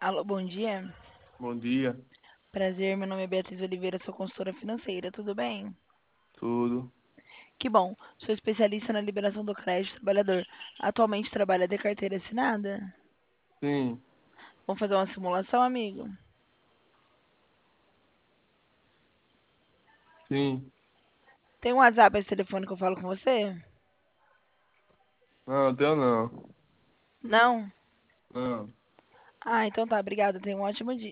Alô, bom dia. Bom dia, Prazer, meu nome é Beatriz Oliveira, sou consultora financeira, tudo bem? tudo. Que bom, sou especialista na liberação do crédito do trabalhador. Atualmente trabalha de carteira assinada? Sim, Vamos fazer uma simulação, amigo? sim. Tem um WhatsApp esse telefone que eu falo com você? Não, deu não. Não? Não. Ah, então tá, obrigada, tenha um ótimo dia.